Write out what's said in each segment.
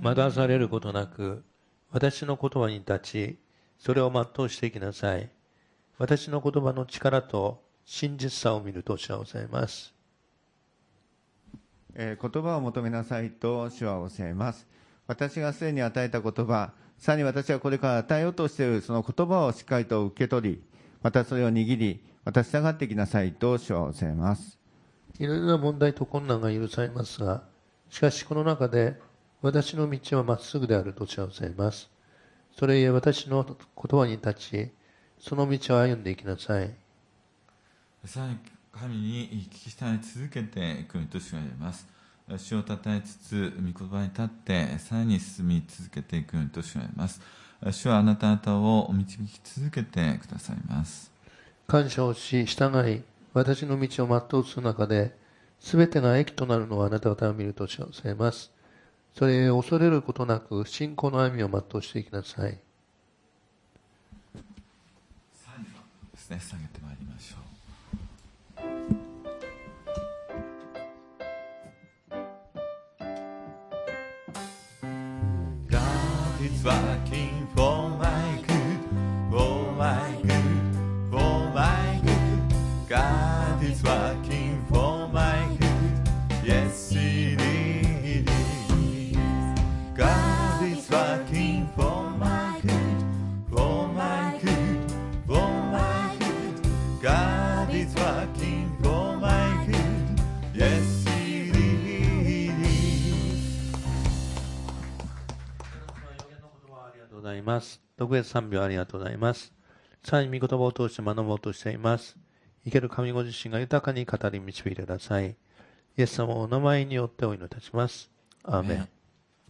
惑わされることなく、私の言葉に立ち、それを全うしていきなさい。私の言葉の力と真実さを見ると主はおっしゃいます。 言葉を求めなさいと主はおっしゃいます。私がすでに与えた言葉、さらに私がこれから与えようとしているその言葉をしっかりと受け取り、またそれを握り、また従っていきなさいと主はおっしゃいます。 いろいろな問題と困難が許されますが、しかしこの中で私の道はまっすぐであると主はおっしゃいます。それゆえ私の言葉に立ち、その道を歩んでいきなさい。 さらに神に聞き従い続けていくと主が言います。主をたたえつつ、御言葉に立って、さらに進み続けていくと主が言います。主はあなた方を導き続けてくださいます。 感謝をし、従い、私の道を全うする中で、すべてが益となるのをあなた方が見ると主はおっしゃいます。それゆえ恐れることなく、信仰の歩みを全うしていきなさい。 さらにですね、下げてまいりましょう。God is working for my good, for my good, for my good. God is working for my good, yes it is. God is working for my good, for my good, for my good. God is working for my good, yes it is. ありがとうございます。特別賛美をありがとうございます。さらに御言葉を通して学ぼうとしています。生ける神ご自身が豊かに語り導いてください。イエス様のお名前によってお祈りいたします。アーメン。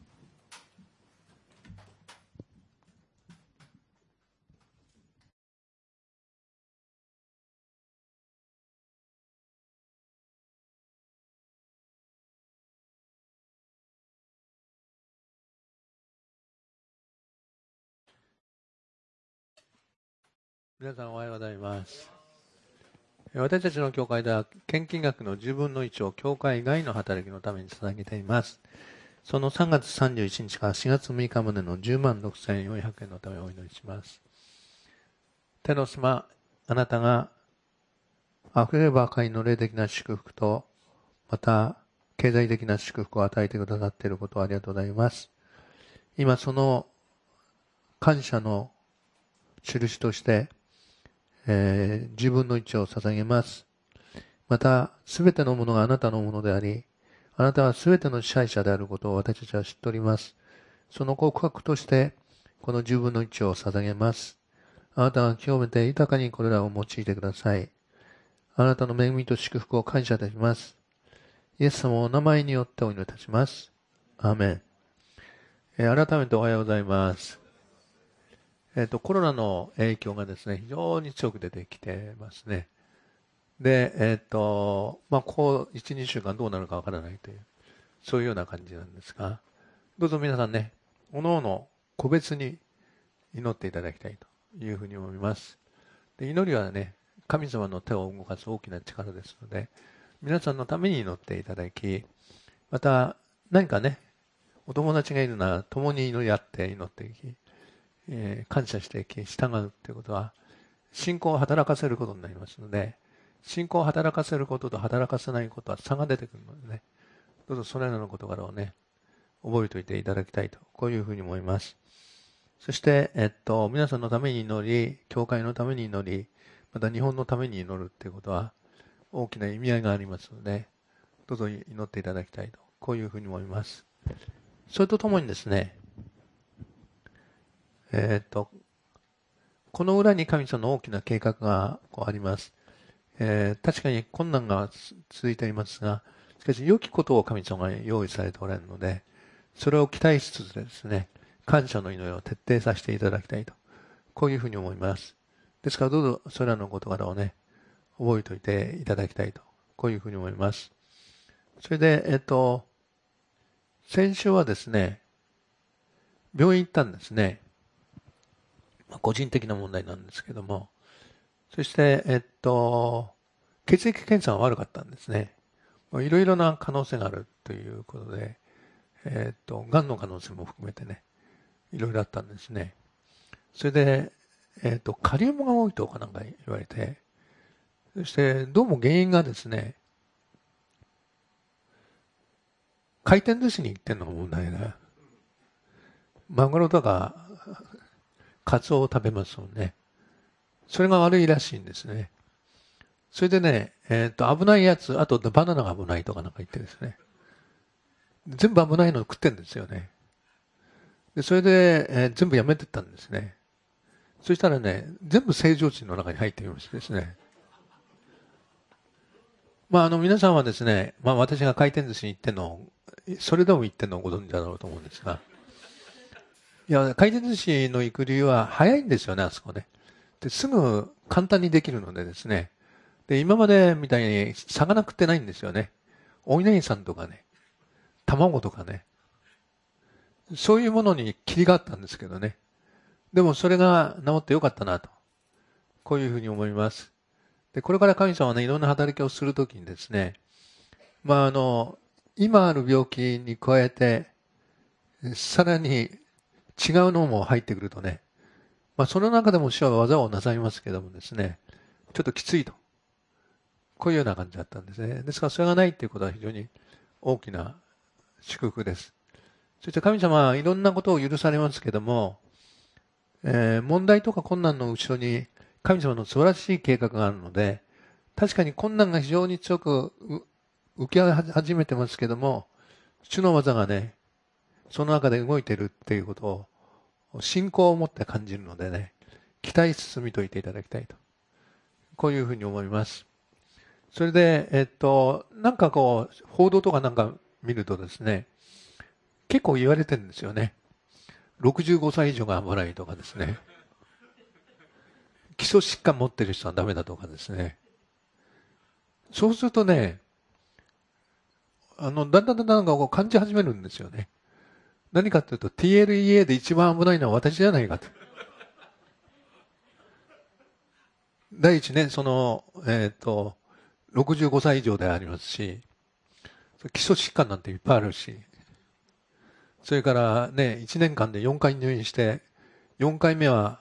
皆さんおはようございます。私たちの教会では献金額の10分の1を教会外の働きのために捧げています。その3月31日から4月6日までの10万6400円のためお祈りします。天の様、あなたが溢れるばかりの霊的な祝福と、また経済的な祝福を与えてくださっていることをありがとうございます。今その感謝の印として、10分の1を捧げます。また、すべてのものがあなたのものであり、あなたはすべての支配者であることを私たちは知っております。その告白として、この10分の1を捧げます。あなたは清めて豊かにこれらを用いてください。あなたの恵みと祝福を感謝いたします。イエス様のお名前によってお祈りいたします。アーメン。改めておはようございます。コロナの影響がですね、非常に強く出てきてますね。で、こう、1、2週間どうなるかわからないという、そういうような感じなんですが、どうぞ皆さんね、おのおの個別に祈っていただきたいというふうに思います。で、祈りはね、神様の手を動かす大きな力ですので、皆さんのために祈っていただき、また何かね、お友達がいるなら共に祈り合って祈っていき、感謝していき、従うということは、信仰を働かせることになりますので、信仰を働かせることと働かせないことは差が出てくるのでね、どうぞそれらの事柄をね、覚えておいていただきたいと、こういうふうに思います。そして、皆さんのために祈り、教会のために祈り、また日本のために祈るということは、大きな意味合いがありますので、どうぞ祈っていただきたいと、こういうふうに思います。それとともにですね、この裏に神様の大きな計画があります。確かに困難が続いていますが、しかし良きことを神様が用意されておられるので、それを期待しつつですね、感謝の祈りを徹底させていただきたいと、こういうふうに思います。ですからどうぞそれらの事柄をね、覚えておいていただきたいと、こういうふうに思います。それで、先週はですね、病院行ったんですね。個人的な問題なんですけども、そして、血液検査が悪かったんですね。いろいろな可能性があるということで、 がんの可能性も含めてね、いろいろあったんですね。それで、カリウムが多いとかなんか言われて、そしてどうも原因がですね、回転寿司に行ってんのが問題だ。マグロとかカツオを食べますもんね。それが悪いらしいんですね。それでね、危ないやつ、あとバナナが危ないとかなんか言ってですね。全部危ないのを食ってんですよね。でそれで、全部やめてったんですね。そしたらね、全部正常値の中に入っていましてですね。皆さんはですね、私が回転寿司に行ってんの、それでも行ってんのをご存知だろうと思うんですが、いや、回転寿司の行く理由は早いんですよね、あそこね。ですぐ簡単にできるのでですね。で、今までみたいに魚食ってないんですよね。お稲荷さんとかね、卵とかね。そういうものに切りがあったんですけどね。でもそれが治ってよかったなと。こういうふうに思います。で、これから神様はね、いろんな働きをするときにですね、今ある病気に加えて、さらに違うのも入ってくるとね、その中でも主は技をなさいますけどもですね、ちょっときついと。こういうような感じだったんですね。ですからそれがないっていうことは非常に大きな祝福です。そして神様はいろんなことを許されますけども、問題とか困難の後ろに神様の素晴らしい計画があるので、確かに困難が非常に強く受け始めてますけども、主の技がね、その中で動いているっていうことを信仰を持って感じるのでね、期待進みといていただきたいと。こういうふうに思います。それで、なんかこう、報道とかなんか見るとですね、結構言われてるんですよね。65歳以上が危ないとかですね。基礎疾患持ってる人はダメだとかですね。そうするとね、だんだんこう感じ始めるんですよね。何かというと TLEA で一番危ないのは私じゃないかと。第一ね、65歳以上でありますし、基礎疾患なんていっぱいあるし、それからね、1年間で4回入院して、4回目は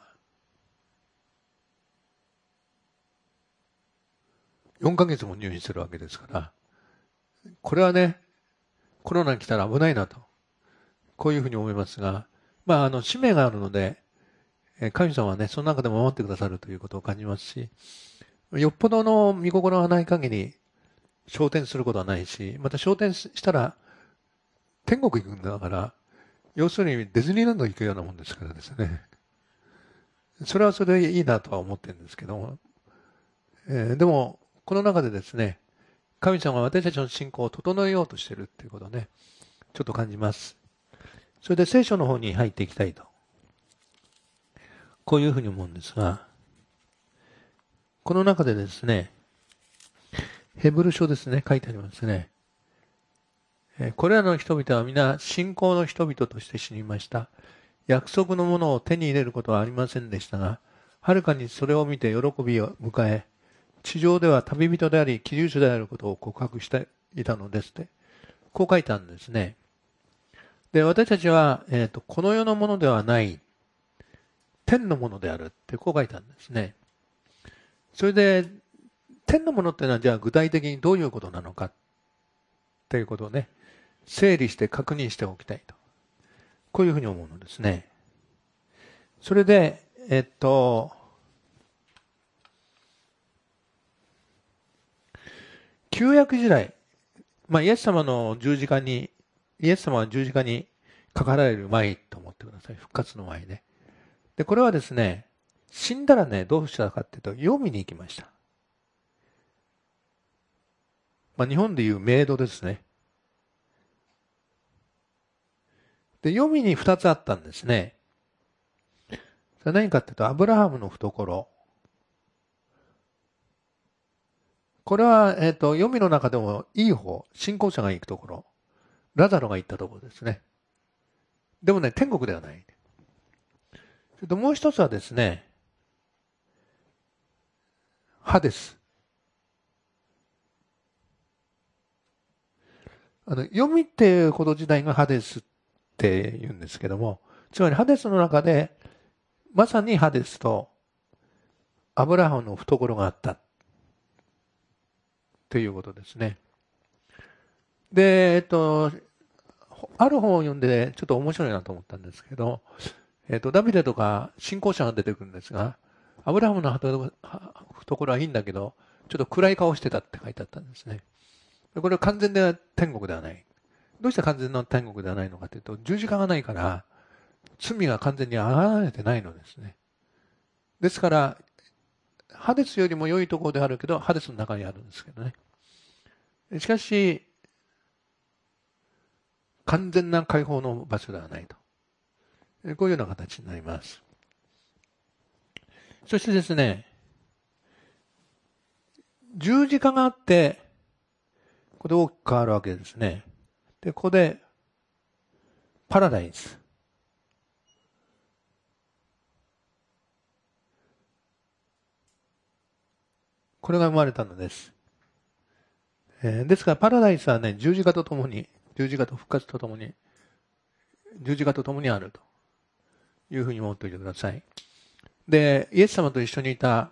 4ヶ月も入院してるわけですから、これはね、コロナに来たら危ないなと、こういうふうに思いますが、使命があるので、神様はね、その中でも守ってくださるということを感じますし、よっぽどの見心がない限り、昇天することはないし、また昇天したら、天国行くんだから、要するにディズニーランド行くようなもんですからですね。それはそれでいいなとは思ってるんですけども、でも、この中でですね、神様は私たちの信仰を整えようとしているっていうことをね、ちょっと感じます。それで聖書の方に入っていきたいと。こういうふうに思うんですが、この中でですね、ヘブル書ですね、書いてありますね。これらの人々は皆信仰の人々として死にました。約束のものを手に入れることはありませんでしたが、はるかにそれを見て喜びを迎え、地上では旅人であり、寄住者であることを告白していたのですって。こう書いたんですね。で、私たちは、この世のものではない、天のものであるってこう書いたんですね。それで、天のものっていうのはじゃあ具体的にどういうことなのかっていうことをね、整理して確認しておきたいと。こういうふうに思うのですね。それで、旧約時代、イエス様は十字架にかかられる前と思ってください。復活の前ね。で、これはですね、死んだらね、どうしたかっていうと、読みに行きました。日本でいうメイドですね。で、読みに2つあったんですね。それ何かっていうと、アブラハムの懐。これは、読みの中でもいい方、信仰者が行くところ。ラザロが行ったところですね。でもね、天国ではない。それともう一つはですね、ハデス。 読みっていうこと自体がハデスって言うんですけども、つまりハデスの中で、まさにハデスとアブラハムの懐があったということですね。で、ある本を読んでちょっと面白いなと思ったんですけど、ダビデとか信仰者が出てくるんですが、アブラハムの懐はいいんだけど、ちょっと暗い顔してたって書いてあったんですね。これは完全な天国ではない。どうして完全な天国ではないのかというと、十字架がないから、罪が完全にあがられてないのですね。ですから、ハデスよりも良いところであるけど、ハデスの中にあるんですけどね。しかし、完全な解放の場所ではないと。こういうような形になります。そしてですね、十字架があって、ここで大きく変わるわけですね。で、ここで、パラダイス。これが生まれたのです。ですから、パラダイスはね、十字架とともに、十字架と復活とともに、十字架とともにあるというふうに思っておいてください。で、イエス様と一緒にいた、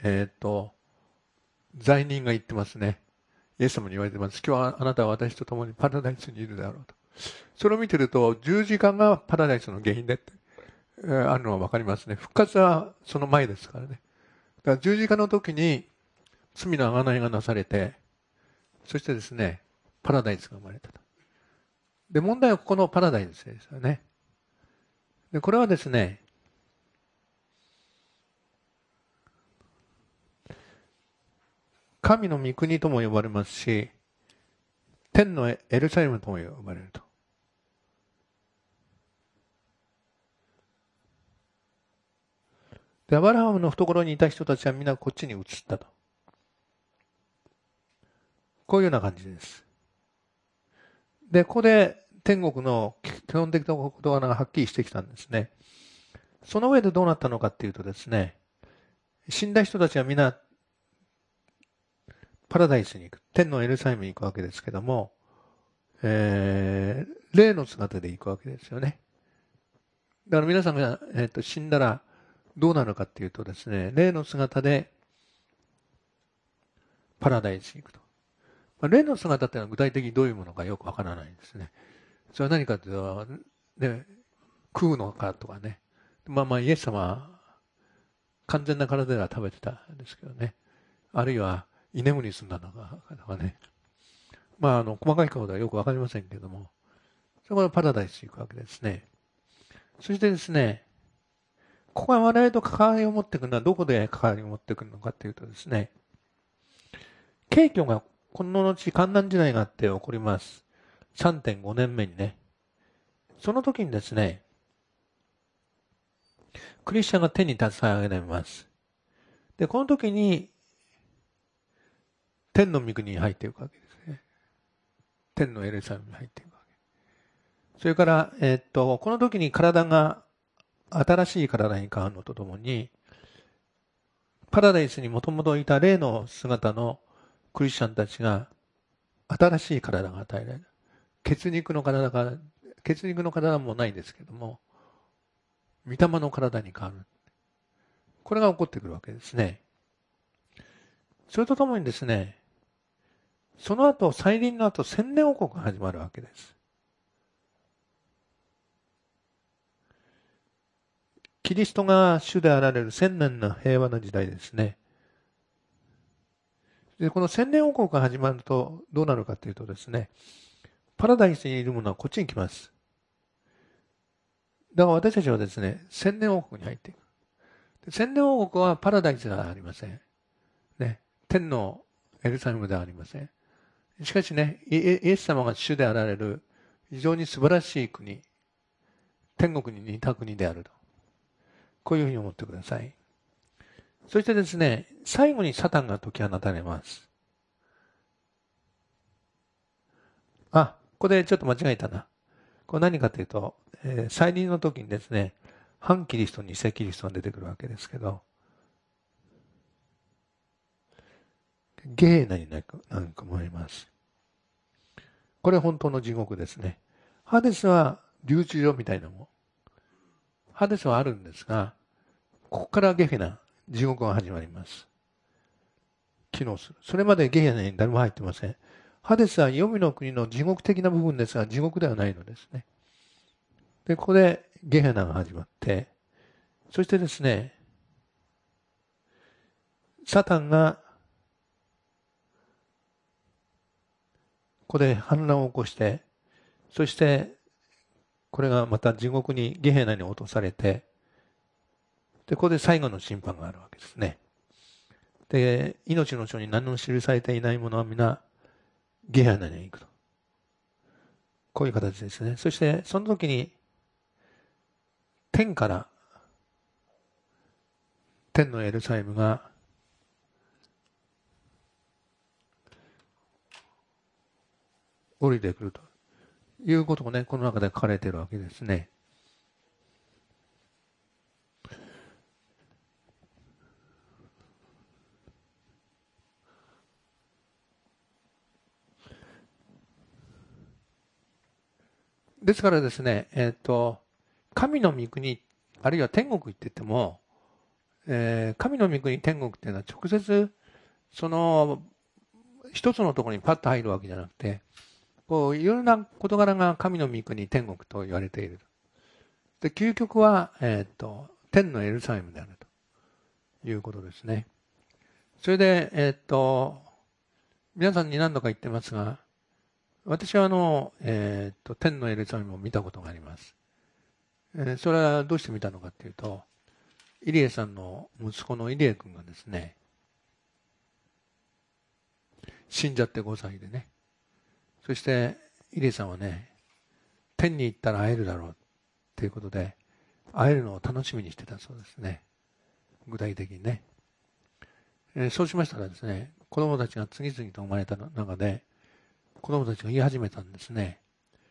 罪人が言ってますね。イエス様に言われてます。今日はあなたは私と共にパラダイスにいるであろうと。それを見てると、十字架がパラダイスの原因でって、あるのはわかりますね。復活はその前ですからね。だから十字架の時に罪の贖いがなされて、そしてですね、パラダイスが生まれたと。で、問題はここのパラダイスですよね。で、これはですね、神の御国とも呼ばれますし、天のエルサレムとも呼ばれると。で、アブラハムの懐にいた人たちはみんなこっちに移ったと。こういうような感じです。で、ここで天国の基本的な事柄がはっきりしてきたんですね。その上でどうなったのかっていうとですね、死んだ人たちはみんなパラダイスに行く。天のエルサレムに行くわけですけども、霊の姿で行くわけですよね。だから皆さんが、死んだらどうなるかっていうとですね、霊の姿でパラダイスに行くと。霊の姿っていうのは具体的にどういうものかよくわからないんですね。それは何かというと、ね、食うのかとかね。イエス様は完全な体では食べてたんですけどね。あるいは居眠りするんだとかね。細かいことはよくわかりませんけれども、そこからパラダイスに行くわけですね。そしてですね、ここが我々と関わりを持っていくのはどこで関わりを持っていくのかというとですね、景挙がこの後、観難時代があって起こります。3.5 年目にね。その時にですね、クリスチャンが天に携えられます。で、この時に、天の御国に入っていくわけですね。天のエルサレムに入っていくわけ。それから、この時に体が新しい体に変わるのとともに、パラダイスにもともといた霊の姿のクリスチャンたちが新しい体が与えられる。血肉の体もないですけども、御霊の体に変わる。これが起こってくるわけですね。それとともにですね、その後、再臨の後、千年王国が始まるわけです。キリストが主であられる千年の平和な時代ですね。で、この千年王国が始まるとどうなるかというとですね、パラダイスにいるものはこっちに来ます。だから私たちはですね、千年王国に入っていく。千年王国はパラダイスではありません。ね、天のエルサレムではありません。しかしね、イエス様が主であられる非常に素晴らしい国、天国に似た国であると。こういうふうに思ってください。そしてですね、最後にサタンが解き放たれます。ここでちょっと間違えたな。これ何かというと、再臨の時にですね、反キリスト、偽キリストが出てくるわけですけど、ゲーナになるか思います。ここれ本当の地獄ですね。ハデスは留置所みたいなもん。ハデスはあるんですが、ここからゲヘナ、地獄が始まります。機能する。それまでゲヘナに誰も入ってません。ハデスは黄泉の国の地獄的な部分ですが、地獄ではないのですね。で、ここでゲヘナが始まって、そしてですね、サタンが、ここで反乱を起こして、そして、これがまた地獄に、ゲヘナに落とされて、で、ここで最後の審判があるわけですね。で、命の書に何も記されていないものは皆、ゲヘナに行くと。こういう形ですね。そして、その時に、天から、天のエルサレムが、降りてくるということをね、この中で書かれているわけですね。ですからですね、神の御国、あるいは天国行ってても、神の御国、天国っていうのは直接、その、一つのところにパッと入るわけじゃなくて、こう、いろんな事柄が神の御国、天国と言われている。で、究極は、天のエルサレムであるということですね。それで、皆さんに何度か言ってますが、私は天のエルサレムを見たことがあります。それはどうして見たのかっていうと、イリエさんの息子のイリエ君がですね、死んじゃって5歳でね。そして、イリエさんはね、天に行ったら会えるだろうっていうことで、会えるのを楽しみにしてたそうですね。具体的にね。そうしましたらですね、子供たちが次々と生まれた中で、子供たちが言い始めたんですね。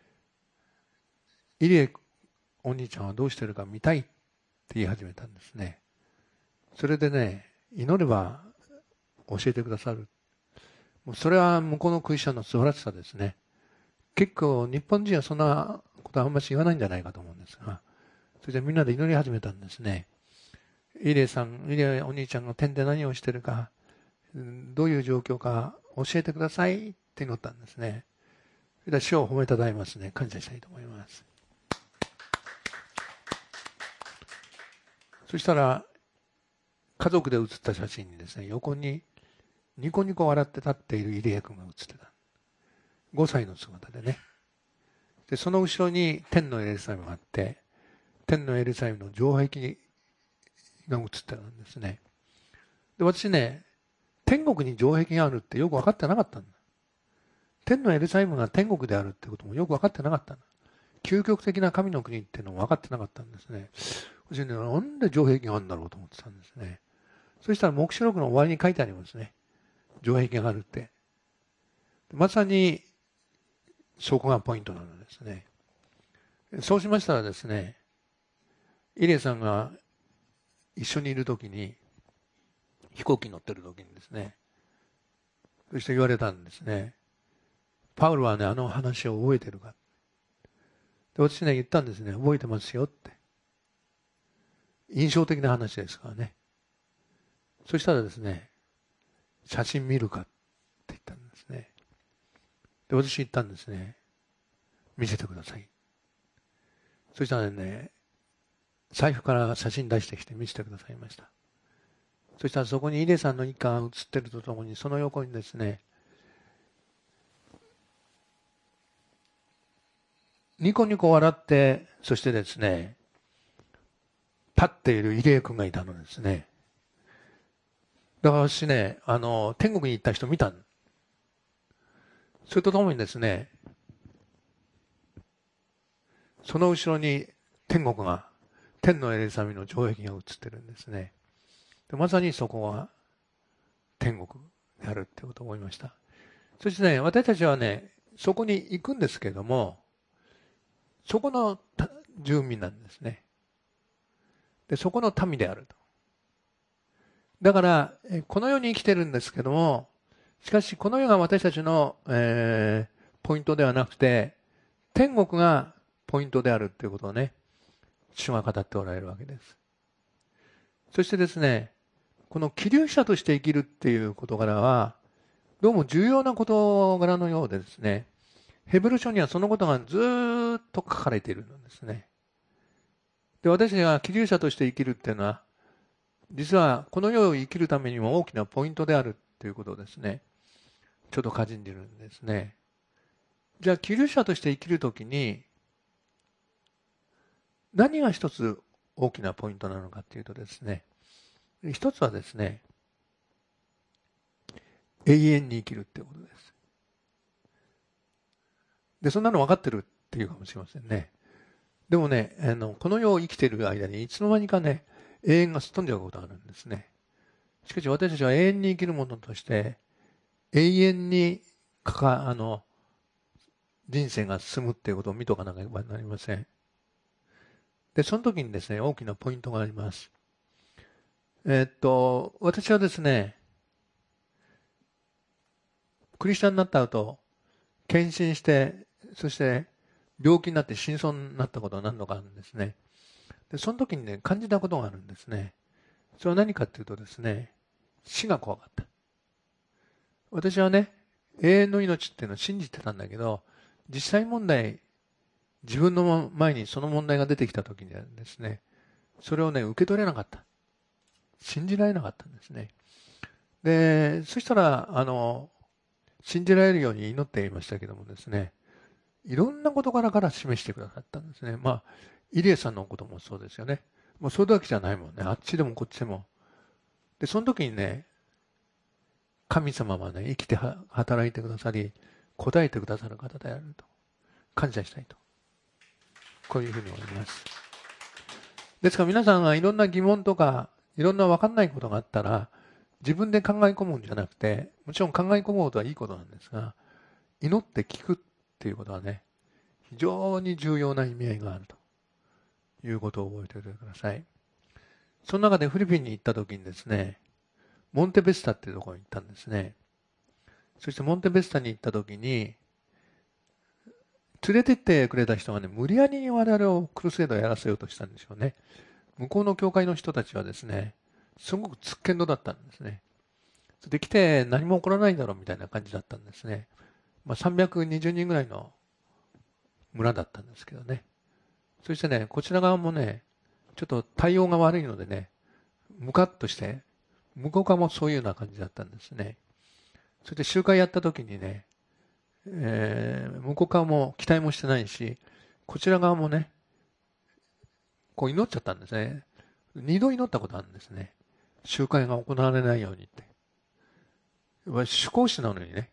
イリエお兄ちゃんはどうしてるか見たいって言い始めたんですね。それでね、祈れば教えてくださる。もうそれは向こうのクリスチャンの素晴らしさですね。結構日本人はそんなことはあんまり言わないんじゃないかと思うんですが、それでみんなで祈り始めたんですね。イリエお兄ちゃんが天で何をしてるか、どういう状況か教えてくださいって祈ったんですね。それでは主を褒めたたえますね。感謝したいと思います。そしたら、家族で写った写真にですね、横にニコニコ笑って立っているイリエ君が写ってた。5歳の姿でね。で、その後ろに天のエルサレムがあって、天のエルサレムの城壁が写ってたんですね。で、私ね、天国に城壁があるってよく分かってなかったんだ。天のエルサレムが天国であるってこともよく分かってなかったんだ。究極的な神の国っていうのも分かってなかったんですね。私ね、なんで城壁があるんだろうと思ってたんですね。そしたら黙示録の終わりに書いてありますね。城壁があるって。まさに、そこがポイントなのですね。そうしましたらですね、イリエさんが一緒にいるときに、飛行機に乗ってるときにですね、そして言われたんですね。パウルはね、あの話を覚えてるか。で、私ね、言ったんですね。覚えてますよって。印象的な話ですからね。そしたらですね、写真見るかって言ったんですね。で、私言ったんですね。見せてください。そしたらね、財布から写真出してきて見せてくださいました。そしたらそこにイレさんの一家が写ってるとともに、その横にですね、ニコニコ笑って、そしてですね、立っているイレイ君がいたのですね。だから私ね、天国に行った人見た。それとともにですね、その後ろに天国が、天のエルサレムの城壁が映ってるんですね。でまさにそこは天国であるってことを思いました。そしてね、私たちはね、そこに行くんですけども、そこの住民なんですね。で、そこの民であると。だから、この世に生きてるんですけども、しかしこの世が私たちの、 ポイントではなくて、天国がポイントであるということをね、主が語っておられるわけです。そしてですね、この希留者として生きるっていう事柄は、どうも重要な事柄のようでですね、ヘブル書にはそのことがずっと書かれているんですね。で、私が希留者として生きるっていうのは、実はこの世を生きるためにも大きなポイントであるということをですね、ちょっと感じているんですね。じゃあ、希留者として生きるときに、何が一つ大きなポイントなのかというとですね、一つはですね、永遠に生きるっていうことです。で、そんなの分かってるっていうかもしれませんね。でもね、この世を生きている間にいつの間にかね、永遠がすっ飛んじゃうことがあるんですね。しかし私たちは永遠に生きるものとして、永遠に人生が進むっていうことを見とかなければなりません。で、その時にですね、大きなポイントがあります。私はですね、クリスチャンになった後、献身して、そして病気になって死にそうになったことが何度かあるんですね。で、その時にね、感じたことがあるんですね。それは何かっていうとですね、死が怖かった。私はね、永遠の命っていうのを信じてたんだけど、実際問題、自分の前にその問題が出てきた時にはですね、それをね、受け取れなかった。信じられなかったんですね。で、そしたら、信じられるように祈っていましたけどもですね、いろんな事柄から示してくださったんですね。まあ、イリエさんのこともそうですよね。もうそれだけじゃないもんね。あっちでもこっちでも。で、その時にね、神様はね、生きて働いてくださり、答えてくださる方であると。感謝したいと。こういうふうに思います。ですから皆さんがいろんな疑問とか、いろんな分かんないことがあったら、自分で考え込むんじゃなくて、もちろん考え込むことはいいことなんですが、祈って聞くっていうことはね、非常に重要な意味合いがあるということを覚えておいてください。その中でフィリピンに行った時にですね、モンテベスタっていうところに行ったんですね。そしてモンテベスタに行った時に、連れてってくれた人がね、無理やり我々をクルセードをやらせようとしたんでしょうね。向こうの教会の人たちはですね、すごくつっけんどだったんですね。で、来て何も起こらないだろうみたいな感じだったんですね。まあ、320人ぐらいの村だったんですけどね。そしてね、こちら側もね、ちょっと対応が悪いのでね、ムカッとして、向こう側もそういうような感じだったんですね。そして集会やった時にね、向こう側も期待もしてないし、こちら側もね、こう祈っちゃったんですね。2度祈ったことあるんですね。集会が行われないようにって。主講師なのにね。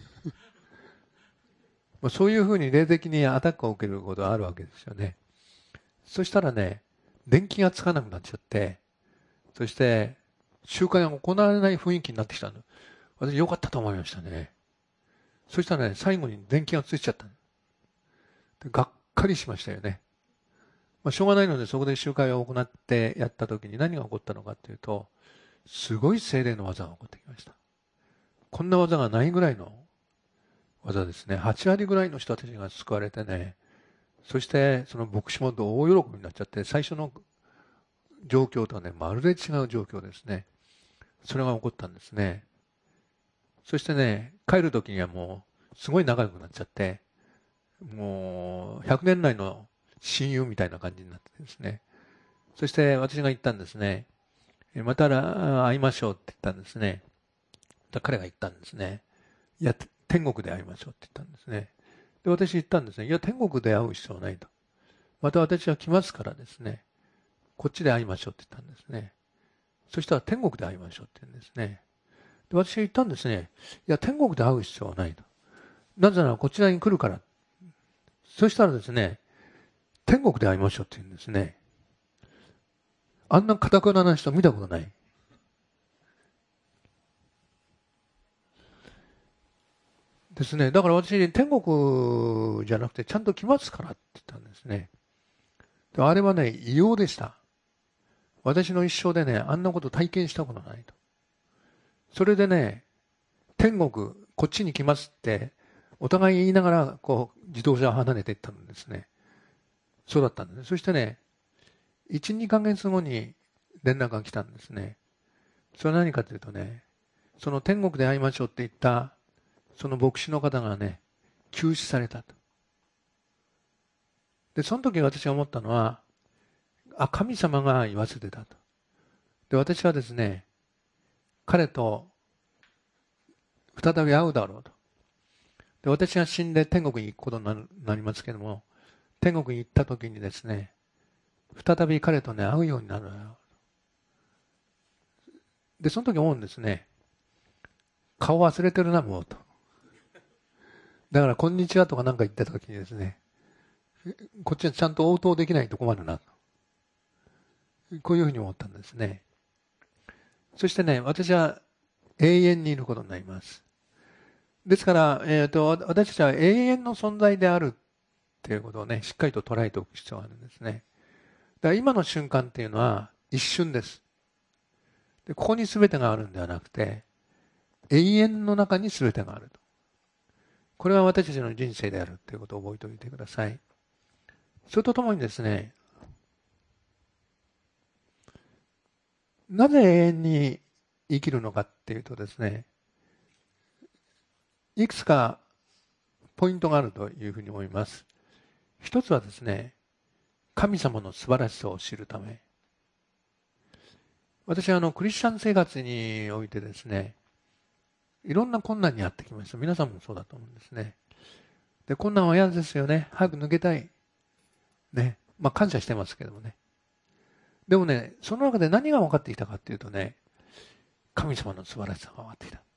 そういうふうに霊的にアタックを受けることがあるわけですよね。そしたらね、電気がつかなくなっちゃって、そして集会が行われない雰囲気になってきたの。私良かったと思いましたね。そしたらね、最後に電気がついちゃったの。でがっかりしましたよね。しょうがないのでそこで集会を行ってやった時に何が起こったのかというと、すごい聖霊の技が起こってきました。こんな技がないぐらいの技ですね。8割ぐらいの人たちが救われてね、そしてその牧師も大喜びになっちゃって、最初の状況とはね、まるで違う状況ですね。それが起こったんですね。そしてね、帰る時にはもうすごい仲良くなっちゃって、もう100年来の親友みたいな感じになってですね。そして私が言ったんですね。また会いましょうって言ったんですね。彼が言ったんですね。いや、天国で会いましょうって言ったんですね。で、私言ったんですね。いや、天国で会う必要はないと。また私は来ますからですね。こっちで会いましょうって言ったんですね。そしたら天国で会いましょうって言うんですね。で、私が言ったんですね。いや、天国で会う必要はないと。なぜならこちらに来るから。そしたらですね、天国で会いましょうって言うんですね。あんな堅くな人見たことない。ですね。だから私、天国じゃなくてちゃんと来ますからって言ったんですね。であれはね、異様でした。私の一生でね、あんなこと体験したことないと。それでね、天国、こっちに来ますって、 お互い言いながら、自動車を離れていったんですね。そうだったんですね。そしてね、1、2ヶ月後に連絡が来たんですね。それは何かというとね、その天国で会いましょうって言った、その牧師の方がね、急死されたと。で、その時私が思ったのは、神様が言わせてたと。で、私はですね、彼と再び会うだろうと。で、私が死んで天国に行くことになりますけども、天国に行った時にですね、再び彼とね、会うようになるだろう。で、その時思うんですね。顔忘れてるな、もうと。だから、こんにちはとかなんか言った時にですね、こっちはちゃんと応答できないと困るな。こういうふうに思ったんですね。そしてね、私は永遠にいることになります。ですから、私たちは永遠の存在であるっていうことをね、しっかりと捉えておく必要があるんですね。だから今の瞬間っていうのは一瞬です。で、ここに全てがあるんではなくて、永遠の中に全てがあると。これは私たちの人生であるということを覚えておいてください。それとともにですね、なぜ永遠に生きるのかっていうとですね、いくつかポイントがあるというふうに思います。一つはですね、神様の素晴らしさを知るため。私はクリスチャン生活においてですね、いろんな困難にあってきました。皆さんもそうだと思うんですね。で、困難は嫌ですよね。早く抜けたい。ね。感謝してますけどもね。でもね、その中で何が分かってきたかっていうとね、神様の素晴らしさが分かってきた。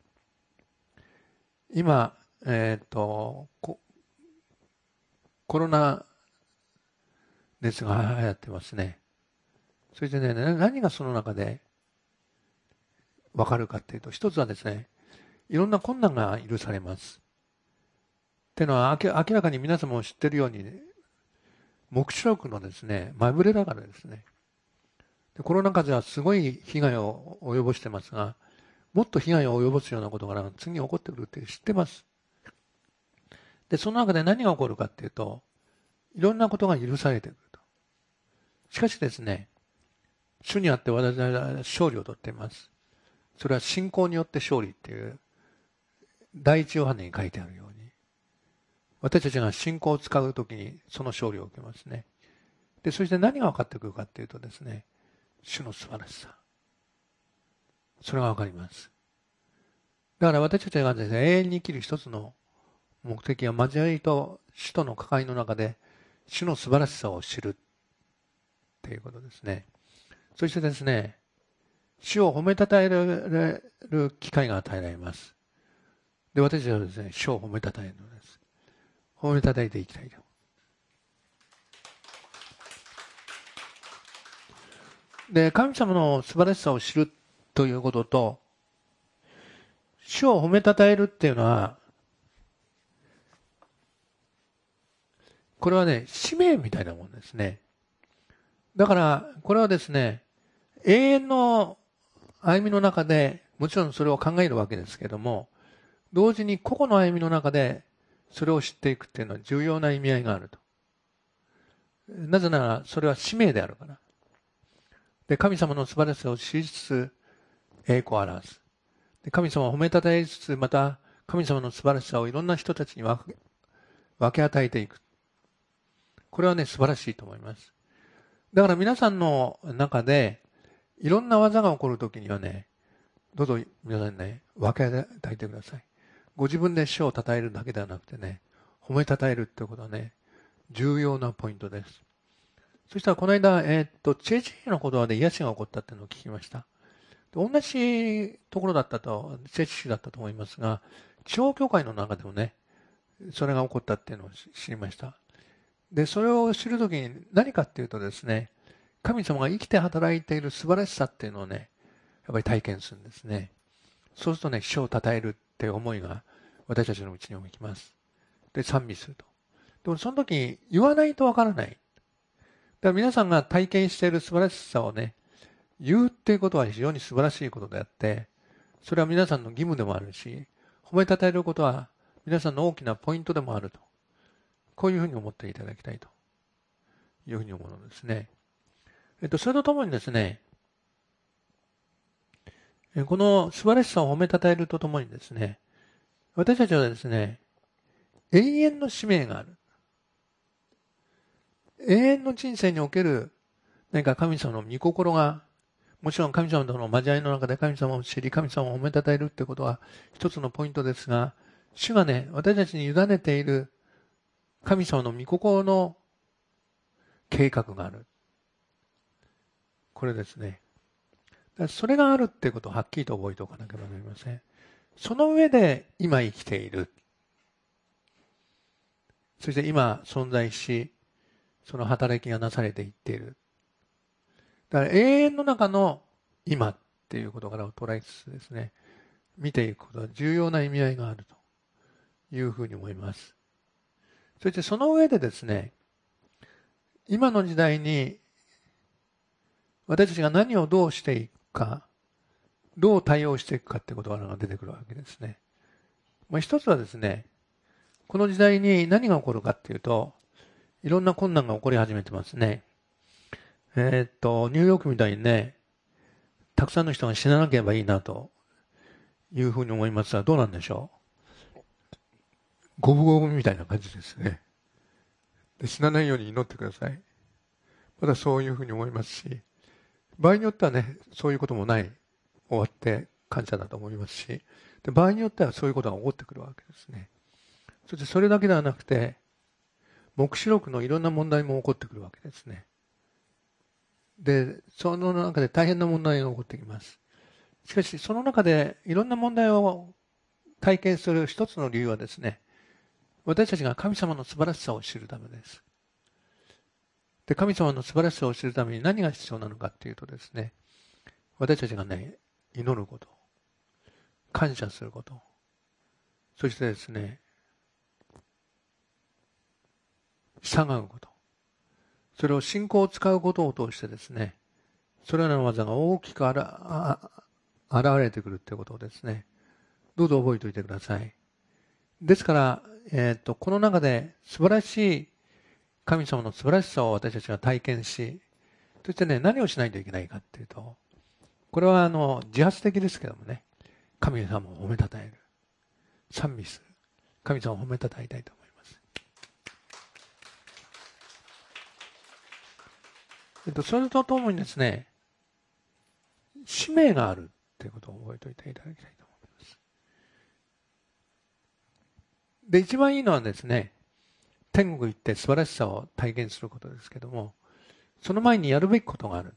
今、コロナ熱が流行ってますね。そしてね、何がその中で分かるかっていうと、一つはですね、いろんな困難が許されます。っていうのは明らかに皆様も知っているように、黙示録のですね、前触れだからですね。で、コロナ禍はすごい被害を及ぼしてますが、もっと被害を及ぼすようなことが次に起こってくるって知ってます。で、その中で何が起こるかっていうと、いろんなことが許されてくると。しかしですね、主にあって私は勝利を取っています。それは信仰によって勝利っていう、第一ヨハネに書いてあるように、私たちが信仰を使うときにその勝利を受けますね。で、そして何が分かってくるかっていうとですね、主の素晴らしさ。それが分かります。だから私たちがですね、永遠に生きる一つの目的は交わりと主との関わりの中で主の素晴らしさを知るっていうことですね。そしてですね、主を褒めたたえる機会が与えられます。で、私たちはですね、主を褒めたたえるのです。褒めたたえていきたいと。で、神様の素晴らしさを知るということと、主を褒めたたえるっていうのは、これはね、使命みたいなもんですね。だから、これはですね、永遠の歩みの中で、もちろんそれを考えるわけですけども、同時に個々の歩みの中で、それを知っていくっていうのは重要な意味合いがあると。なぜなら、それは使命であるから。で、神様の素晴らしさを知りつつ、栄光を表す。で、神様を褒めたたえつつ、また、神様の素晴らしさをいろんな人たちに分け与えていく。これはね、素晴らしいと思います。だから皆さんの中で、いろんな技が起こるときにはね、どうぞ皆さんね、分け与えてください。ご自分で主を称えるだけではなくてね、褒めたたえるってことはね、重要なポイントです。そしたらこの間、チェチェの言葉で癒しが起こったっていうのを聞きました。同じところだったと、チェチ市だったと思いますが、地方教会の中でもね、それが起こったっていうのを知りました。で、それを知るときに何かっていうとですね、神様が生きて働いている素晴らしさっていうのをね、やっぱり体験するんですね。そうするとね、主を称えるっていう思いが私たちのうちにもきます。で、賛美すると。でもその時に言わないとわからない。だから皆さんが体験している素晴らしさをね、言うっていうことは非常に素晴らしいことであって、それは皆さんの義務でもあるし、褒めたたえることは皆さんの大きなポイントでもあると。こういうふうに思っていただきたいというふうに思うのですね。それとともにですね、この素晴らしさを褒めたたえるとともにですね、私たちはですね、永遠の使命がある。永遠の人生における何か神様の御心が、もちろん神様との交わりの中で神様を知り、神様を褒めたたえるってことは一つのポイントですが、主がね、私たちに委ねている神様の御心の計画がある。これですね。それがあるっていうことをはっきりと覚えておかなければなりません。その上で今生きている。そして今存在し、その働きがなされていっている。だから永遠の中の今っていう事柄を捉えつつですね、見ていくことは重要な意味合いがあるというふうに思います。そしてその上でですね、今の時代に私たちが何をどうしていくか、どう対応していくかってことが出てくるわけですね。一つはですね、この時代に何が起こるかっていうと、いろんな困難が起こり始めてますね。ニューヨークみたいにね、たくさんの人が死ななければいいなというふうに思いますが、どうなんでしょう。五分五分みたいな感じですね。で、死なないように祈ってください。まだそういうふうに思いますし、場合によってはね、そういうこともない、終わって感謝だと思いますし、で場合によってはそういうことが起こってくるわけですね。そしてそれだけではなくて、黙示録のいろんな問題も起こってくるわけですね。で、その中で大変な問題が起こってきます。しかし、その中でいろんな問題を体験する一つの理由はですね、私たちが神様の素晴らしさを知るためです。で、神様の素晴らしさを知るために何が必要なのかっていうとですね、私たちがね、祈ること、感謝すること、そしてですね、従うこと、それを信仰を使うことを通してですね、それらの技が大きく現れてくるということをですね、どうぞ覚えておいてください。ですから、この中で素晴らしい神様の素晴らしさを私たちが体験し、そしてね、何をしないといけないかっていうと、これは自発的ですけどもね、神様を褒めたたえる。賛美する。神様を褒めたたえたいと思います。それとともにですね、使命があるということを覚えておいていただきたいと思います。で、一番いいのはですね、天国行って素晴らしさを体験することですけども、その前にやるべきことがある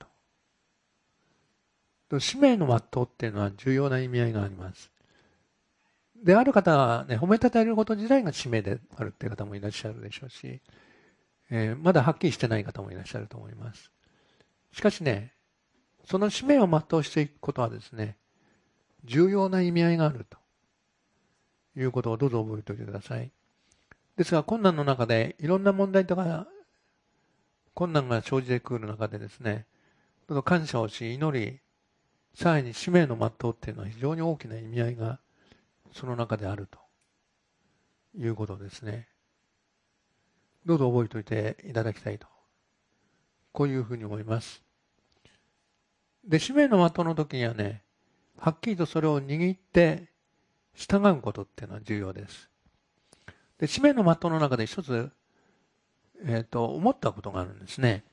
と。使命の全うっていうのは重要な意味合いがあります。で、ある方はね、褒めたたえること自体が使命であるっていう方もいらっしゃるでしょうし、まだはっきりしてない方もいらっしゃると思います。しかしね、その使命を全うしていくことはですね、重要な意味合いがあるということをどうぞ覚えておいてください。ですが、困難の中でいろんな問題とか困難が生じてくる中でですね、どうぞ感謝をし、祈り、さらに使命の全うっていうのは非常に大きな意味合いがその中であるということですね。どうぞ覚えておいていただきたいと。こういうふうに思います。で、使命の全うの時にはね、はっきりとそれを握って従うことっていうのは重要です。で、使命の全うの中で一つ、思ったことがあるんですね。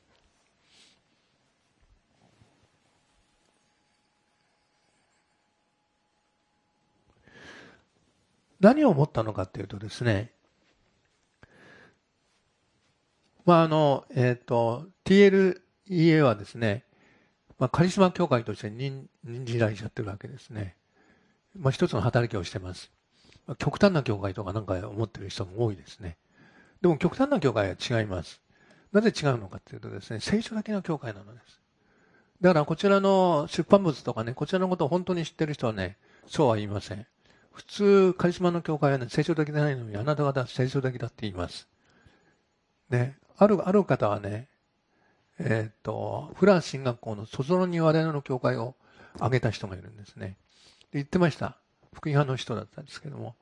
何を思ったのかっていうとですね、TLEA はですね、カリスマ教会として任じられちゃってるわけですね。一つの働きをしてます。極端な教会とかなんか思ってる人も多いですね。でも極端な教会は違います。なぜ違うのかというとですね、聖書的な教会なのです。だからこちらの出版物とかね、こちらのことを本当に知ってる人はね、そうは言いません。普通、カリスマの教会はね、聖書的でないのに、あなた方は聖書的だって言います。ね、ある方はね、フランス神学校のソゾロニワレの教会を挙げた人がいるんですね。で言ってました。福音派の人だったんですけども、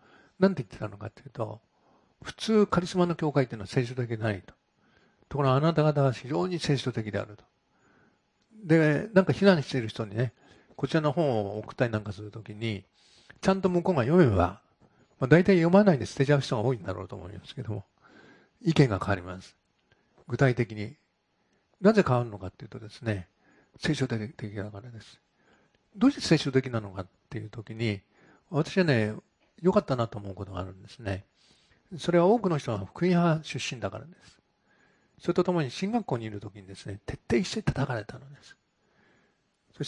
なんて言ってたのかというと、普通カリスマの教会っていうのは聖書的でないと。ところがあなた方は非常に聖書的であると。で、なんか避難している人にね、こちらの本を送ったりなんかするときに、ちゃんと向こうが読めば、大体読まないで捨てちゃう人が多いんだろうと思いますけども、意見が変わります。具体的に。なぜ変わるのかっていうとですね、聖書的だからです。どうして聖書的なのかっていうときに、私はね、良かったなと思うことがあるんですね。それは多くの人が福音派出身だからです。それとともに進学校にいるときにですね、徹底して叩かれたのです。そして、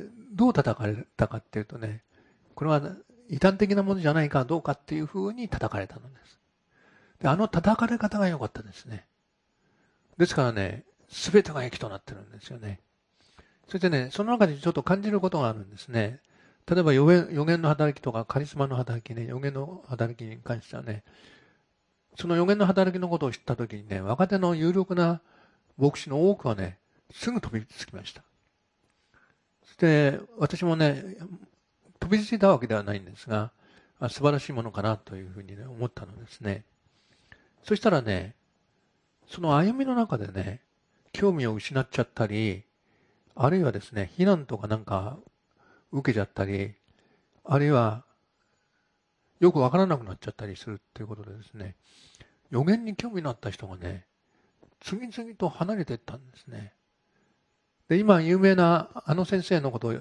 どう叩かれたかっていうとね、これは異端的なものじゃないかどうかっていうふうに叩かれたのです。で、あの叩かれ方が良かったですね。ですからね、すべてが益となってるんですよね。そしてね、その中でちょっと感じることがあるんですね。例えば予言の働きとかカリスマの働きね、予言の働きに関してはね、その予言の働きのことを知ったときにね、若手の有力な牧師の多くはね、すぐ飛びつきました。そして私もね、飛びついたわけではないんですが、素晴らしいものかなというふうに、ね、思ったのですね。そしたらね、その歩みの中でね、興味を失っちゃったり、あるいはですね、非難とかなんか受けちゃったり、あるいはよくわからなくなっちゃったりするっていうことでですね、予言に興味のあった人がね、次々と離れていったんですね。で、今有名なあの先生のことを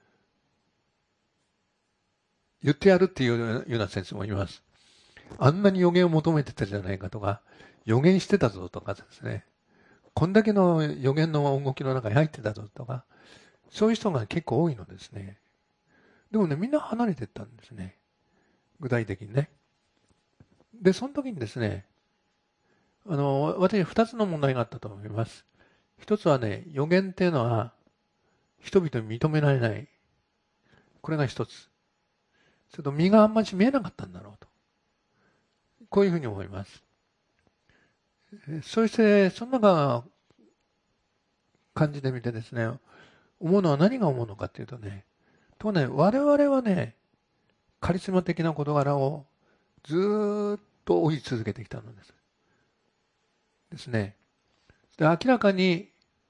言ってやるっていうような先生もいます。あんなに予言を求めてたじゃないかとか、予言してたぞとかですね、こんだけの予言の動きの中に入ってたぞとか、そういう人が結構多いのですね。でもね、みんな離れていったんですね。具体的にね。で、その時にですね、私二つの問題があったと思います。一つはね、予言っていうのは人々に認められない。これが一つ。それと身があんまり見えなかったんだろうと。こういうふうに思います。そして、その中感じてみてですね、思うのは何が思うのかっていうとね、我々はね、カリスマ的な事柄をずーっと追い続けてきたのです。ですね。で、明らかに、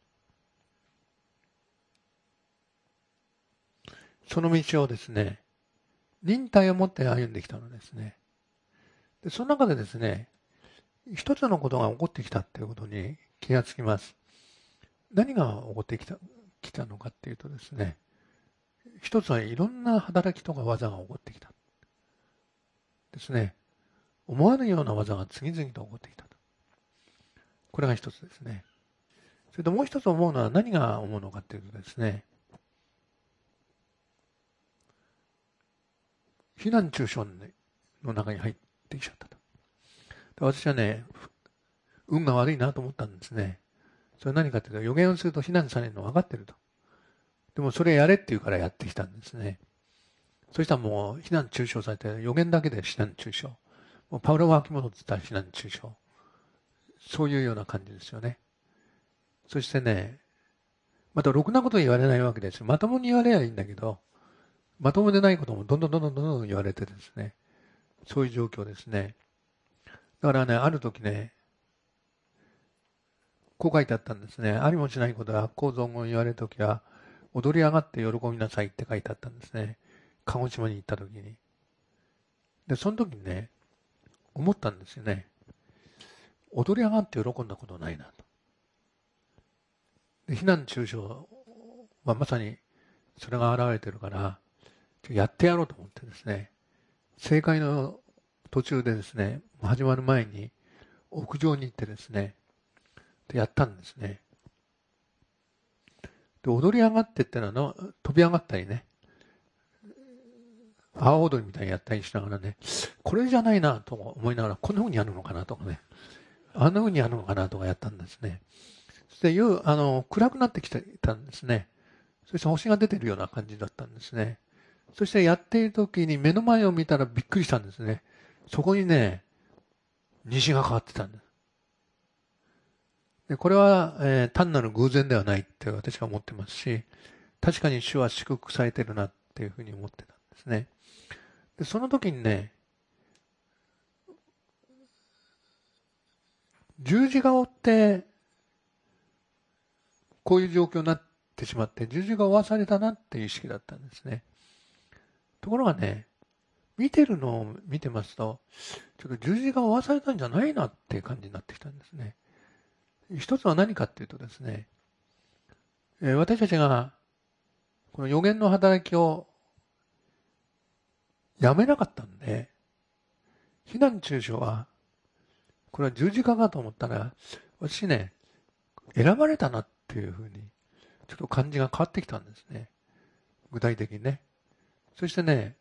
その道をですね、忍耐を持って歩んできたのですね。で、その中でですね、一つのことが起こってきたっていうことに気がつきます。何が起こってきたのかっていうとですね、一つはいろんな働きとか技が起こってきた。ですね。思わぬような技が次々と起こってきたと。これが一つですね。それともう一つ思うのは何が思うのかっていうとですね、非難中傷の中に入ってきちゃったと。で、私はね、運が悪いなと思ったんですね。それは何かというと、予言をすると非難されるの分かってると。でもそれやれって言うからやってきたんですね。そしたらもう非難中傷されて、予言だけで非難中傷。もうパウロ・ワーキモトって言ったら非難中傷。そういうような感じですよね。そしてね、またろくなこと言われないわけですよ。まともに言われりゃいいんだけど、まともでないこともどんどん言われてですね、そういう状況ですね。だからね、ある時ね、こう書いてあったんですね。ありもしないことは悪行存言言われるときは、踊り上がって喜びなさいって書いてあったんですね。鹿児島に行った時に。で、その時にね、思ったんですよね。踊り上がって喜んだことないなと。で、非難中傷はまさにそれが現れてるから、やってやろうと思ってですね、正解の途中でですね、始まる前に屋上に行ってですね、でやったんですね。で、踊り上がってってのは飛び上がったりね、阿波踊りみたいにやったりしながらね、これじゃないなと思いながら、こんな風にやるのかなとかね、あんな風にやるのかなとかやったんですね。そして暗くなってきてたんですね。そして星が出てるような感じだったんですね。そしてやっている時に目の前を見たらびっくりしたんですね。そこにね、虹が変わってたんです。で、これは、単なる偶然ではないって私は思ってますし、確かに主は祝福されてるなっていうふうに思ってたんですね。で、その時にね、 十字架を追って、こういう状況になってしまって、十字架を負わされたなっていう意識だったんですね。ところがね、見てるのを見てますと、ちょっと十字架を負わされたんじゃないなっていう感じになってきたんですね。一つは何かっていうとですね、私たちがこの予言の働きをやめなかったんで、非難中傷は、これは十字架かと思ったら、私ね、選ばれたなっていうふうに、ちょっと感じが変わってきたんですね。具体的にね。そしてね、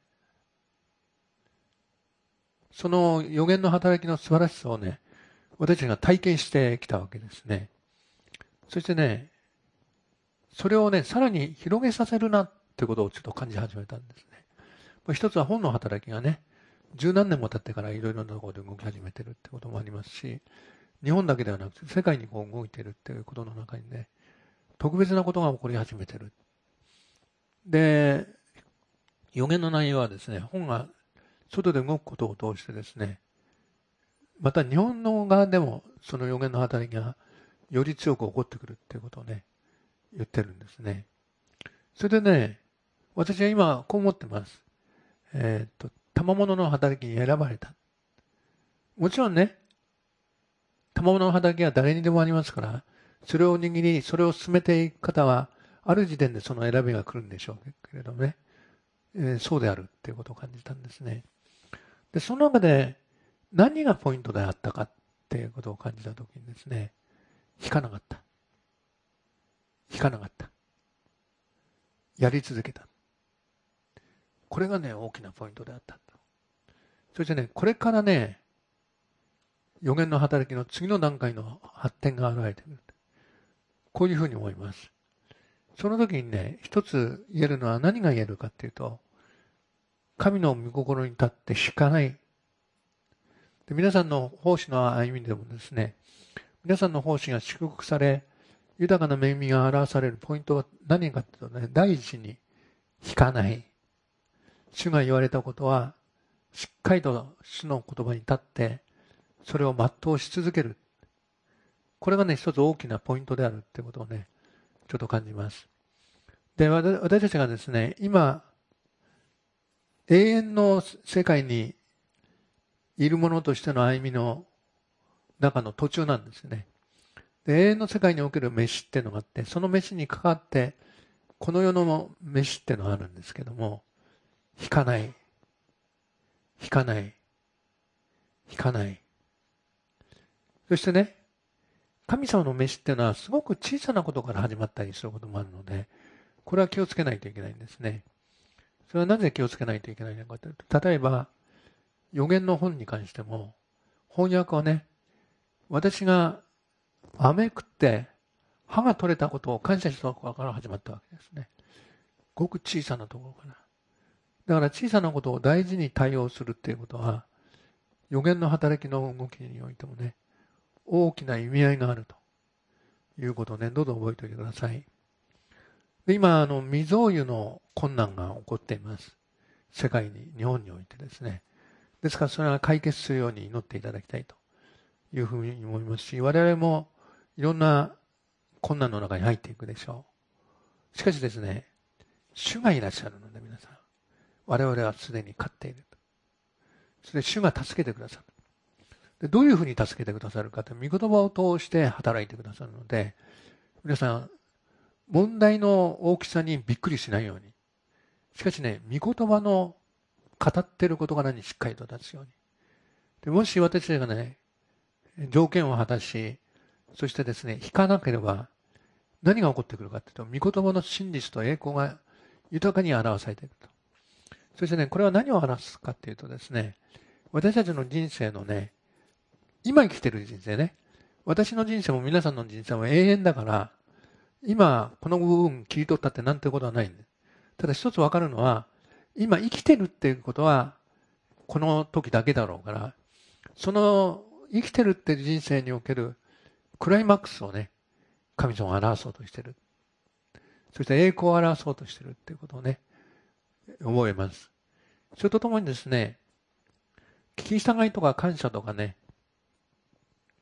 その予言の働きの素晴らしさをね、私たちが体験してきたわけですね。そしてね、それをね、さらに広げさせるなってことをちょっと感じ始めたんですね。一つは本の働きがね、十何年も経ってからいろいろなところで動き始めてるってこともありますし、日本だけではなくて世界にこう動いてるっていうことの中にね、特別なことが起こり始めてる。で、予言の内容はですね、本が外で動くことを通してですね、また日本の側でもその予言の働きがより強く起こってくるっていうことをね、言ってるんですね。それでね、私は今こう思ってます。賜物の働きに選ばれた。もちろんね、賜物の働きは誰にでもありますから、それを握り、それを進めていく方は、ある時点でその選びが来るんでしょうけれどもね、そうであるっていうことを感じたんですね。で、その中で何がポイントであったかっていうことを感じたときにですね、引かなかった。引かなかった。やり続けた。これがね、大きなポイントであったと。そしてね、これからね、予言の働きの次の段階の発展が現れてくる。こういうふうに思います。その時にね、一つ言えるのは何が言えるかっていうと、神の御心に立って引かない。で、皆さんの奉仕の歩みでもですね、皆さんの奉仕が祝福され、豊かな恵みが表されるポイントは何かっていうとね、第一に引かない。主が言われたことは、しっかりと主の言葉に立って、それを全うし続ける。これがね、一つ大きなポイントであるってことをね、ちょっと感じます。で、私たちがですね、今、永遠の世界にいるものとしての歩みの中の途中なんですね。で、永遠の世界における飯っていうのがあって、その飯にかかって、この世の飯っていうのがあるんですけども、引かない。引かない。引かない。そしてね、神様の飯っていうのはすごく小さなことから始まったりすることもあるので、これは気をつけないといけないんですね。それはなぜ気をつけないといけないのかというと、例えば、予言の本に関しても、翻訳はね、私が飴食って歯が取れたことを感謝したところから始まったわけですね。ごく小さなところから。だから小さなことを大事に対応するっていうことは、予言の働きの動きにおいてもね、大きな意味合いがあるということをね、どうぞ覚えておいてください。で、今、未曾有の困難が起こっています。世界に、日本においてですね。ですから、それが解決するように祈っていただきたいというふうに思いますし、我々もいろんな困難の中に入っていくでしょう。しかしですね、主がいらっしゃるので、皆さん。我々はすでに勝っていると。それで主が助けてくださる。で、どういうふうに助けてくださるかという御言葉を通して働いてくださるので、皆さん、問題の大きさにびっくりしないように。しかしね、御言葉の語っている事柄にしっかりと立つように。で、もし私たちがね、条件を果たし、そしてですね、引かなければ、何が起こってくるかというと、御言葉の真実と栄光が豊かに表されていると。そしてね、これは何を表すかというとですね、私たちの人生のね、今生きている人生ね、私の人生も皆さんの人生も永遠だから、今この部分切り取ったってなんてことはないんです。ただ一つわかるのは、今生きてるっていうことは、この時だけだろうから、その生きてるっていう人生におけるクライマックスをね、神様が表そうとしている。そして栄光を表そうとしているっていうことをね、思います。それとともにですね、聞き従いとか感謝とかね、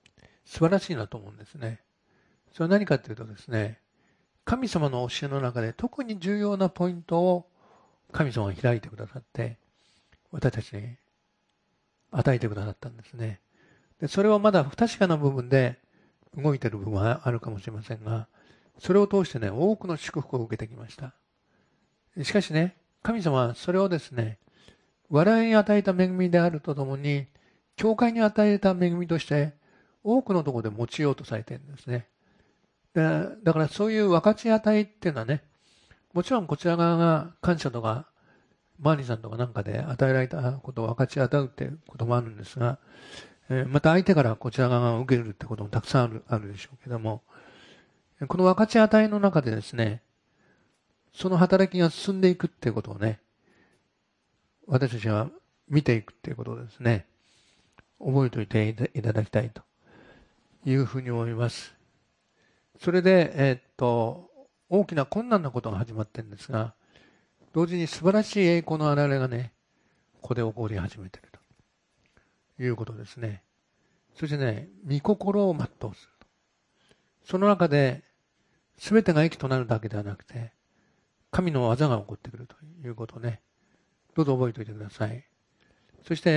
素晴らしいなと思うんですね。それは何かというとですね、神様の教えの中で特に重要なポイントを神様が開いてくださって、私たちに与えてくださったんですね。で、それはまだ不確かな部分で動いている部分はあるかもしれませんが、それを通してね、多くの祝福を受けてきました。しかしね、神様はそれをですね、我々に与えた恵みであるとともに、教会に与えた恵みとして、多くのところで用いようとされているんですね。だからそういう分かち与えっていうのはね、もちろんこちら側が感謝とか、マーニーさんとかなんかで与えられたことを分かち与うっていうこともあるんですが、また相手からこちら側が受けるってこともたくさんあるでしょうけども、この分かち与えの中でですね、その働きが進んでいくっていうことをね、私たちは見ていくっていうことをですね、覚えておいていただきたいというふうに思います。それで、大きな困難なことが始まってるんですが、同時に素晴らしい栄光の現れがね、ここで起こり始めているということですね。そしてね、御心を全うすると。その中で、全てが益となるだけではなくて、神の技が起こってくるということをね、どうぞ覚えておいてください。そして、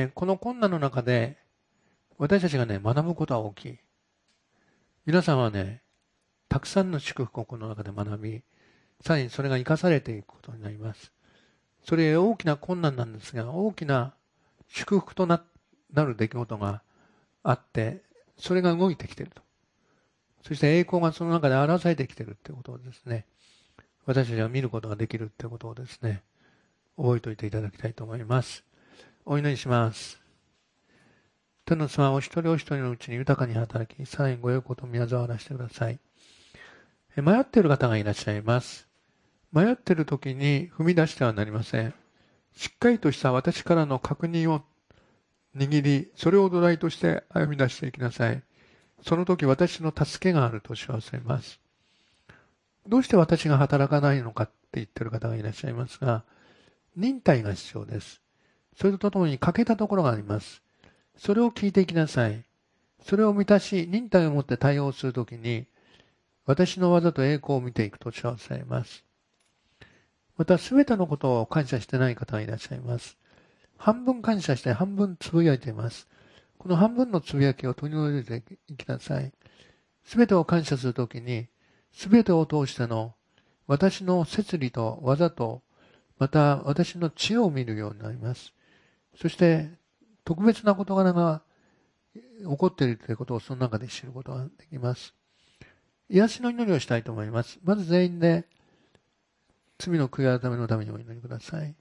この困難の中で、私たちがね、学ぶことは大きい。皆さんはね、たくさんの祝福をこの中で学び、さらにそれが生かされていくことになります。それ大きな困難なんですが、大きな祝福となる出来事があって、それが動いてきていると。そして栄光がその中で表されてきているということをですね、私たちが見ることができるということをですね、覚えておいていただきたいと思います。お祈りします。天の様、お一人お一人のうちに豊かに働き、さらにご良ことを宮沢らしてください。迷っている方がいらっしゃいます。迷っている時に踏み出してはなりません。しっかりとした私からの確認を握り、それを土台として歩み出していきなさい。その時私の助けがあると知らせます。どうして私が働かないのかって言っている方がいらっしゃいますが、忍耐が必要です。それとともに欠けたところがあります。それを聞いていきなさい。それを満たし、忍耐を持って対応するときに、私の技と栄光を見ていくと知らせます。また、すべてのことを感謝してない方がいらっしゃいます。半分感謝して半分つぶやいています。この半分のつぶやきを取り除いていきなさい。すべてを感謝するときに、すべてを通しての私の摂理と技と、また私の知恵を見るようになります。そして、特別な事柄が起こっているということをその中で知ることができます。癒しの祈りをしたいと思います。まず全員で罪の悔い改めのためにお祈りください。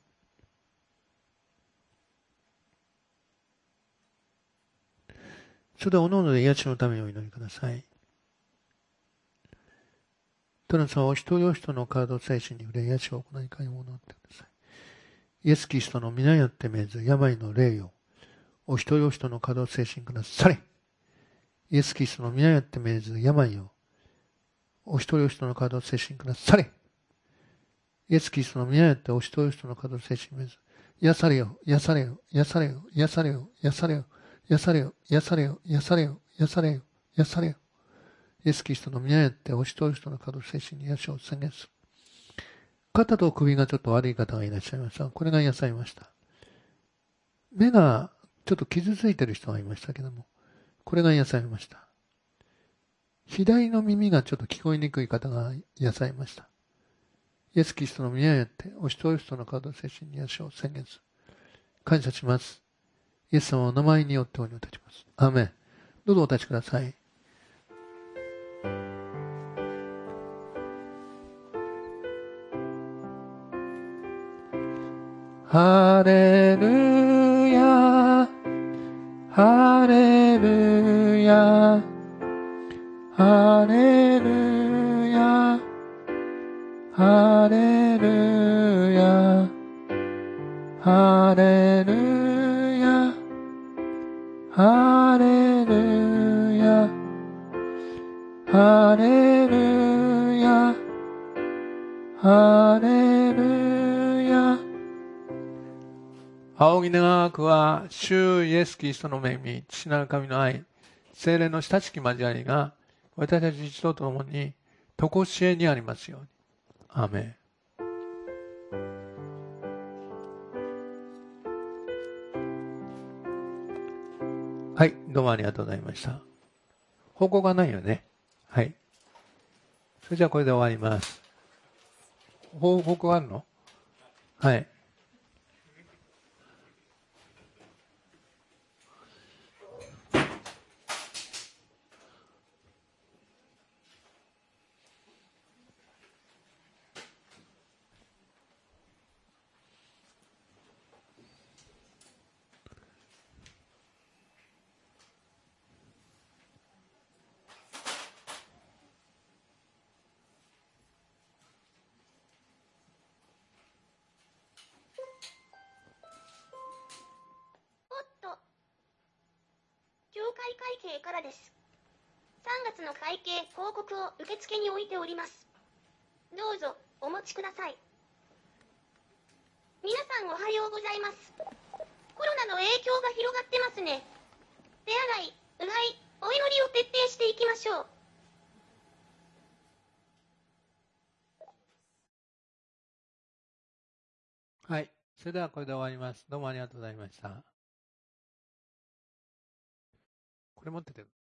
それではおのおので癒しのためにお祈りください。天の様、お一人お一人の体と精神に触れ癒しを行い会を行ってください。イエス・キリストの皆によって命ず病の霊よ、お一人お一人の体と精神くだされ。イエス・キリストの皆によって命ず病をお一人お一人の体と精神くだされ。イエス・キリストの皆によってお一人お一人の体と精神命ず癒されよ、癒されよ、癒されよ、癒されよ、癒されよ、癒されよ、癒されよ、癒されよ、癒されよ、癒されよ。イエス・キリストの皆によってお一人お一人の体と精神に癒しを宣言する。肩と首がちょっと悪い方がいらっしゃいました。これが癒されました。目がちょっと傷ついている人がいましたけども、これが癒されました。左の耳がちょっと聞こえにくい方が癒されました。イエス・キリストの皆によってお一人お一人の体と精神に癒しを宣言する。感謝します。イエス様のお名前によってお祈りいたします。アーメン。どうぞお立ちください。ハレルヤ、ハレルヤ、ハレルヤ、ハレルヤ、ハレルヤ、ハレルヤ、ハレルヤ、ハレルヤ。仰ぎ願わくは、主イエスキリストの恵み、父なる神の愛、 聖霊の親しき交わりが私たち一同と共に常しえにありますように。アーメン。はい、どうもありがとうございました。報告がないよね。はい。それじゃあこれで終わります。報告あるの？はい。 教会会計からです。3月の会計報告を受付に置いております。どうぞお持ちください。皆さんおはようございます。コロナの影響が広がってますね。手洗い、うがい、お祈りを徹底していきましょう。 はい。それではこれで終わります。どうもありがとうございました。これ持ってて。